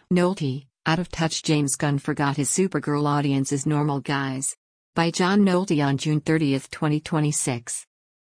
Nolte, out of touch. James Gunn forgot his Supergirl audience is normal guys. By John Nolte on June 30, 2026.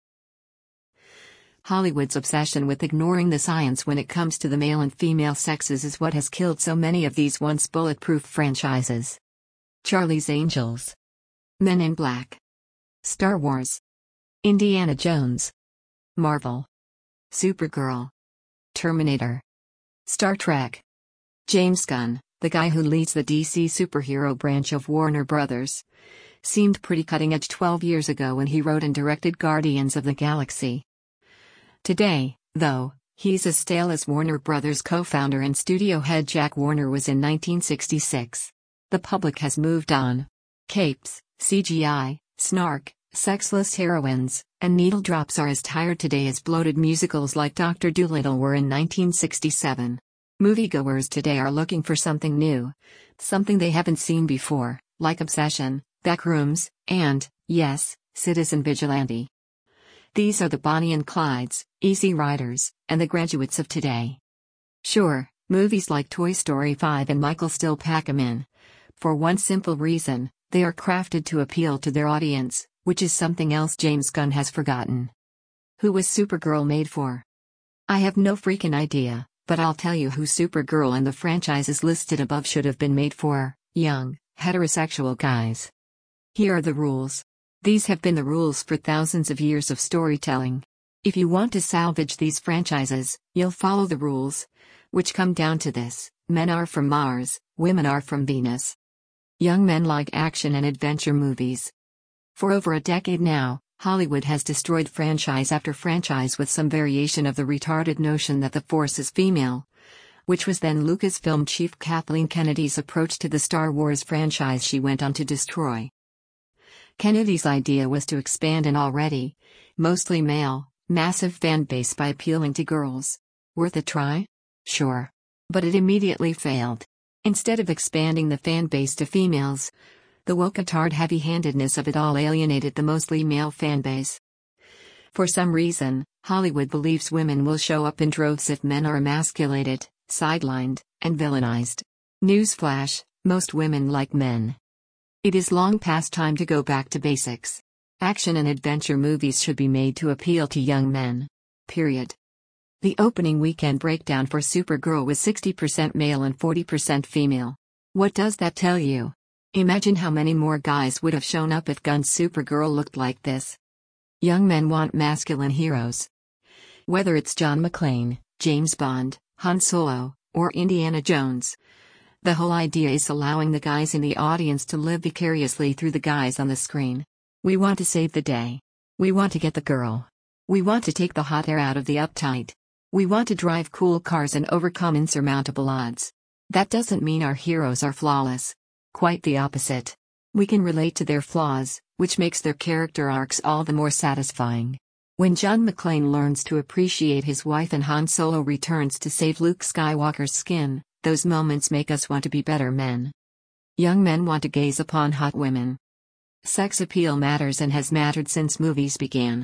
Hollywood's obsession with ignoring the science when it comes to the male and female sexes is what has killed so many of these once bulletproof franchises. Charlie's Angels, Men in Black, Star Wars, Indiana Jones, Marvel, Supergirl, Terminator, Star Trek. James Gunn, the guy who leads the DC superhero branch of Warner Brothers, seemed pretty cutting edge 12 years ago when he wrote and directed Guardians of the Galaxy. Today, though, he's as stale as Warner Brothers co-founder and studio head Jack Warner was in 1966. The public has moved on. Capes, CGI, snark, sexless heroines, and needle drops are as tired today as bloated musicals like Dr. Dolittle were in 1967. Moviegoers today are looking for something new, something they haven't seen before, like Obsession, Backrooms, and, yes, Citizen Vigilante. These are the Bonnie and Clydes, Easy Riders, and the Graduates of today. Sure, movies like Toy Story 5 and Michael still pack 'em in. For one simple reason, they are crafted to appeal to their audience, which is something else James Gunn has forgotten. Who was Supergirl made for? I have no freaking idea. But I'll tell you who Supergirl and the franchises listed above should have been made for: young, heterosexual guys. Here are the rules. These have been the rules for thousands of years of storytelling. If you want to salvage these franchises, you'll follow the rules, which come down to this: men are from Mars, women are from Venus. Young men like action and adventure movies. For over a decade now, Hollywood has destroyed franchise after franchise with some variation of the retarded notion that the Force is female, which was then Lucasfilm chief Kathleen Kennedy's approach to the Star Wars franchise she went on to destroy. Kennedy's idea was to expand an already, mostly male, massive fan base by appealing to girls. Worth a try? Sure. But it immediately failed. Instead of expanding the fan base to females, the woke-atard heavy-handedness of it all alienated the mostly male fanbase. For some reason, Hollywood believes women will show up in droves if men are emasculated, sidelined, and villainized. Newsflash: most women like men. It is long past time to go back to basics. Action and adventure movies should be made to appeal to young men. Period. The opening weekend breakdown for Supergirl was 60% male and 40% female. What does that tell you? Imagine how many more guys would have shown up if Gunn's Supergirl looked like this. Young men want masculine heroes. Whether it's John McClane, James Bond, Han Solo, or Indiana Jones, the whole idea is allowing the guys in the audience to live vicariously through the guys on the screen. We want to save the day. We want to get the girl. We want to take the hot air out of the uptight. We want to drive cool cars and overcome insurmountable odds. That doesn't mean our heroes are flawless. Quite the opposite. We can relate to their flaws, which makes their character arcs all the more satisfying. When John McClane learns to appreciate his wife and Han Solo returns to save Luke Skywalker's skin, those moments make us want to be better men. Young men want to gaze upon hot women. Sex appeal matters and has mattered since movies began.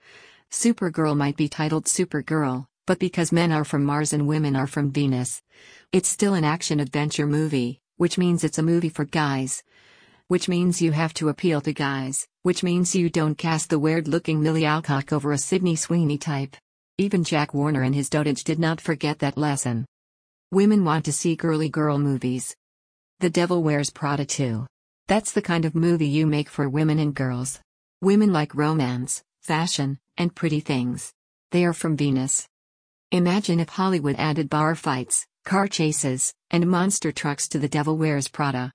Supergirl might be titled Supergirl, but because men are from Mars and women are from Venus, it's still an action-adventure movie, which means it's a movie for guys. Which means you have to appeal to guys, which means you don't cast the weird-looking Millie Alcock over a Sydney Sweeney type. Even Jack Warner in his dotage did not forget that lesson. Women want to see girly girl movies. The Devil Wears Prada 2. That's the kind of movie you make for women and girls. Women like romance, fashion, and pretty things. They are from Venus. Imagine if Hollywood added bar fights, car chases, and monster trucks to The Devil Wears Prada.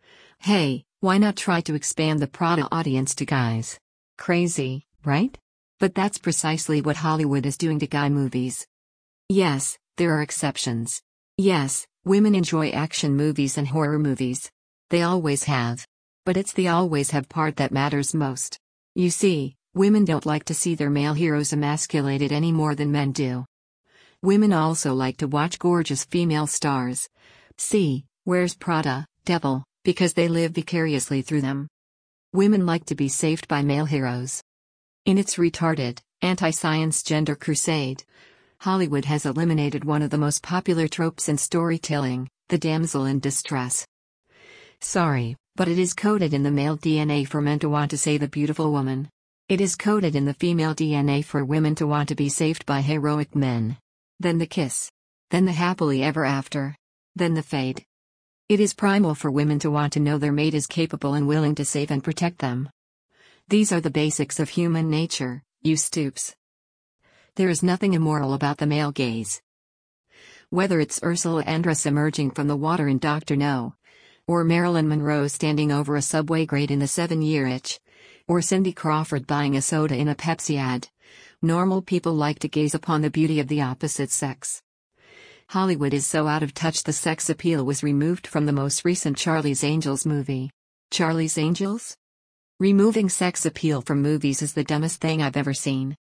Hey, why not try to expand the Prada audience to guys? Crazy, right? But that's precisely what Hollywood is doing to guy movies. Yes, there are exceptions. Yes, women enjoy action movies and horror movies. They always have. But it's the always have part that matters most. You see, women don't like to see their male heroes emasculated any more than men do. Women also like to watch gorgeous female stars. See, Wears Prada, Devil, because they live vicariously through them. Women like to be saved by male heroes. In its retarded, anti-science gender crusade, Hollywood has eliminated one of the most popular tropes in storytelling, The damsel in distress. Sorry, but it is coded in the male DNA for men to want to say the beautiful woman. It is coded in the female DNA for women to want to be saved by heroic men. Then the kiss. Then the happily ever after. Then the fade. It is primal for women to want to know their mate is capable and willing to save and protect them. These are the basics of human nature, you stoops. There is nothing immoral about the male gaze. Whether it's Ursula Andress emerging from the water in Dr. No, or Marilyn Monroe standing over a subway grate in The 7-Year Itch, or Cindy Crawford buying a soda in a Pepsi ad, normal people like to gaze upon the beauty of the opposite sex. Hollywood is so out of touch the sex appeal was removed from the most recent Charlie's Angels movie. Charlie's Angels? Removing sex appeal from movies is the dumbest thing I've ever seen.